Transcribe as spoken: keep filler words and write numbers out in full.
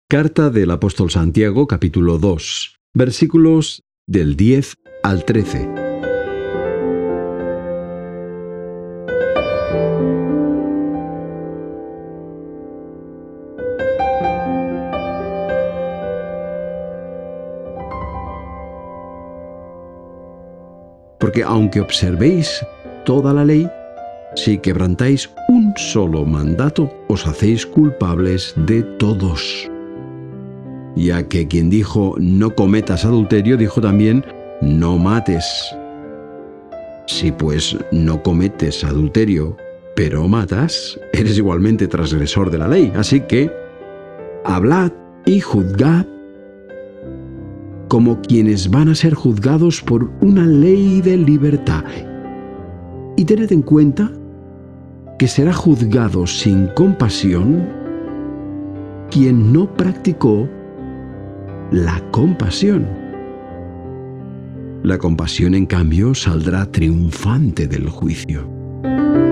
Carta del apóstol Santiago, capítulo dos, versículos del diez al trece. Porque aunque observéis toda la ley, si quebrantáis un solo mandato, os hacéis culpables de todos. Ya que quien dijo no cometas adulterio, dijo también no mates. Si pues no cometes adulterio, pero matas, eres igualmente transgresor de la ley. Así que hablad y juzgad como quienes van a ser juzgados por una ley de libertad. Y tened en cuenta que será juzgado sin compasión quien no practicó la compasión. La compasión, en cambio, saldrá triunfante del juicio.